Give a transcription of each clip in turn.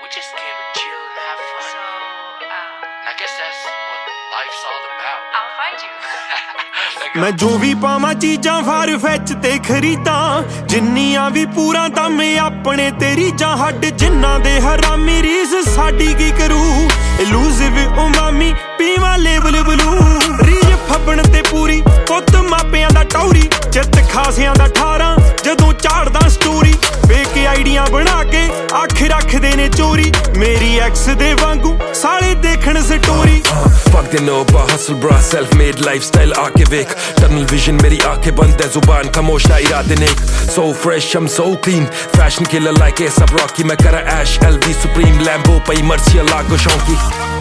we just came to chill and have fun. So, and I guess that's what life's all about. I'll find you. मैं जो भी पावां चीजां farfetched ते खरीदां जिन्नियां भी पूरा तां मैं अपने तेरी जां हड्ड जिन्ना दे हरामी रीस साडी की करू इलूसिव उमामी पीवा लेवल ब्लू रीज फब्बण ते पूरी पुੱਤ मापियां दा टौरी चित खासियां दा 18 जदों झाड़दा स्टोरी फेक आइडियां बना के अख रखदे ने चोरी मेरी एक्स दे वांगू साले देखण story Fuck they know about hustle bra self-made lifestyle आके वेख tunnel vision मेरी आंखें बंद है जुबान खामोश ना इरादे नेक so fresh I'm so clean fashion killer like A$AP Rocky मैं करा Ash LV Supreme Lambo पई मर्सी अल्लाह को शौकी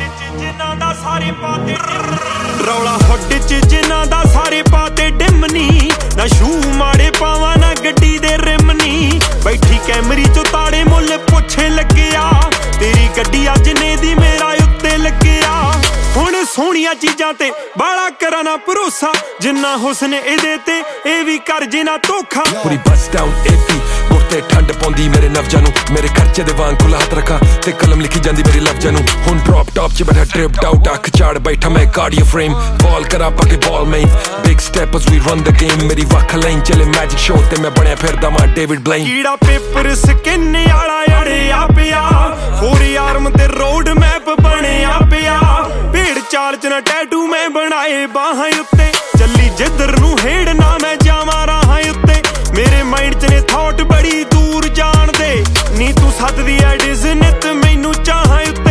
रौला हुड च जिन्ना दा सारे पाते डिमनी ना शू माड़े पावा ना गड्डी दे रिमनी बैठी कैमरी चो ताड़े मुल पुछे लग्गिया तेरी गड्डी अज ने दी मेरा उत्ते लग्गिया हुण सोहणियां चीजां ते बाला करा ना भरोसा जिन्ना हुस्न इहदे ते ए भी कर जे ना धोखा पूरी बस डाउन AP मुड़ते ठंड पौंदी मेरे नवजां नूं मेरे खर्चे दे वांग खुला हथ रखा ते कलम लिखी जांदी मेरी लफ्जां नूं हुण ड्रॉप टॉप च बैठा ट्रिप्ड आउट अख झाड़ बैठा मैं कार्डियो फ्रेम बॉल करा पाके बॉल में big step as we run the game मेरी वख लाइन चले मैजिक शो ते मैं बनया फिरदा मां डेविड ब्लेन कीड़ा पेपर स्किन आला अड़िया पिया पूरी आर्म ते रोड मैप बनिया पिया भीड़ चाल च ना टैटू मैं बनाए बाहां उत्ते चली जिधर नूं हेड़ ना मैं जावां राहां उत्ते मेरे माइंड च ने थॉट बड़ी दूर जान दे नी तू सददी ऐ डिज़नित मैनू चाहां उत्ते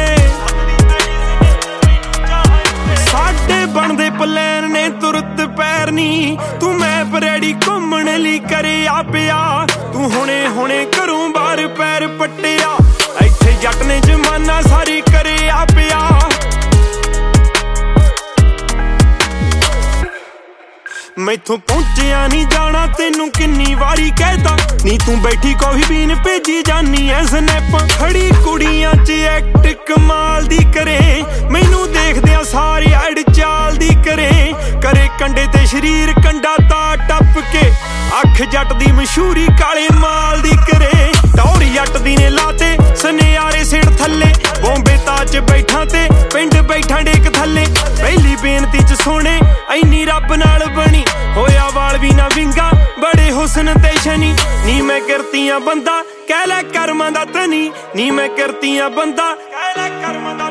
साडे बनदे प्लान ने तुरत पैर नी तू मैप रेडी घूमण लई करे आ पिया तू हुणे हुणे घरों बाहर पैर पट्टिया इत्थे जट ने जमाना सारी करे आ पिया मैथों पहुंचिया नहीं जाना तेनू किन्नी वारी कहता नी तू बैठी कॉफी पीन भेजी जानी ऐ स्नैपां खड़ी कुड़ियां च एक्ट कमाल दी करे मैनू देखदियां सारी ऐड चाल दी करे करे कंडे ते शरीर कंडा ता टप के अख जट दी मशहूरी काले माल दी करे टौरी जट दी ने लाते सनियारे सिर थल्ले बॉम्बे ताज बैठा ते पिंड बैठा डेक थल्ले पहली बेनती च सोने इन्नी रब नाल बनी होया वाल भी ना विंगा बड़े हुस्न ते शनी नी मैं करतियां बंदा कह लै कर्मां दा धनी नी मैं करतियां बंदा कह लै कर्मां दा